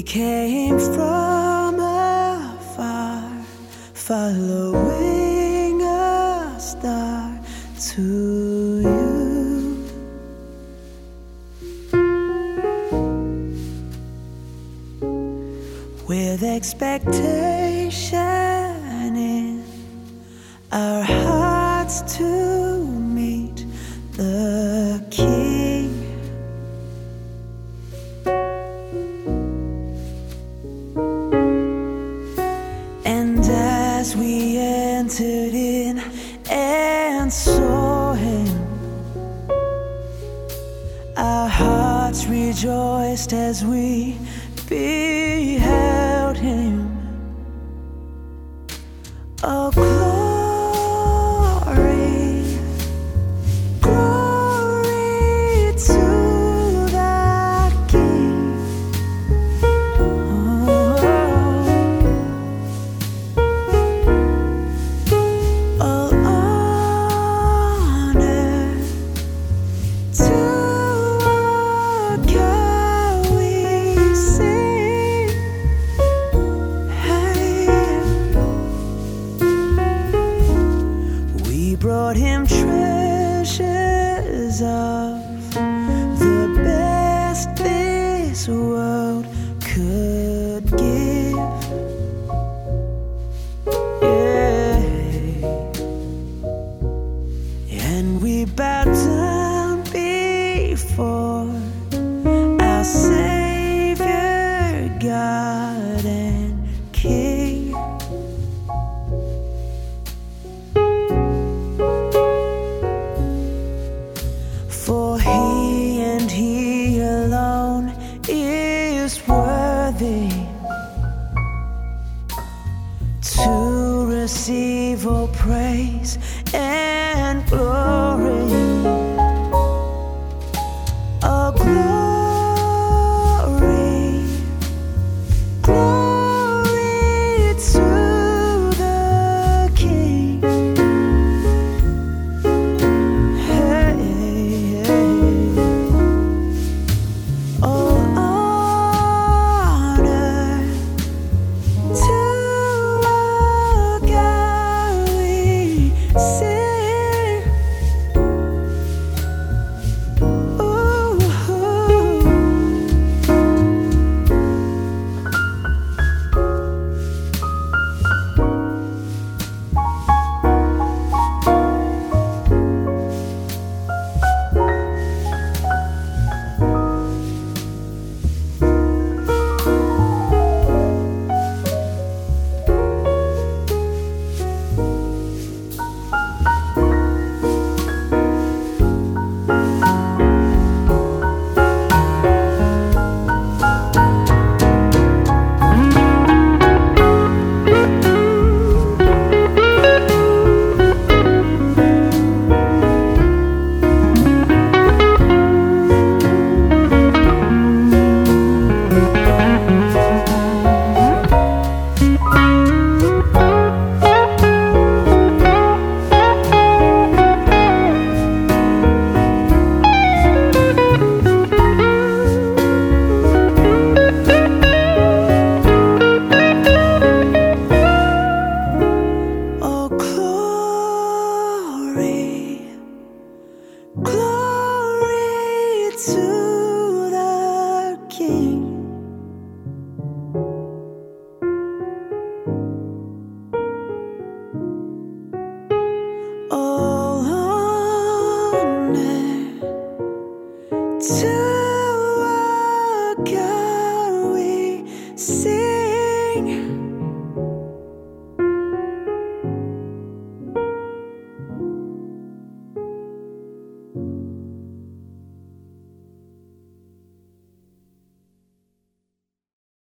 came from afar, following a star to you. With expectation in our hearts to meet the King. And as we entered in and saw him, our hearts rejoiced as we beheld him. Oh, glory, glory to the King. All honor to our God we sing. We brought him treasures of the best this world could give. Yeah. And we bow down before our Savior, God and King. For he and he alone is worthy to receive all praise and glory. Oh, glory, glory to the King. All honor to our God we sing. Ooh. Oh, glory, glory to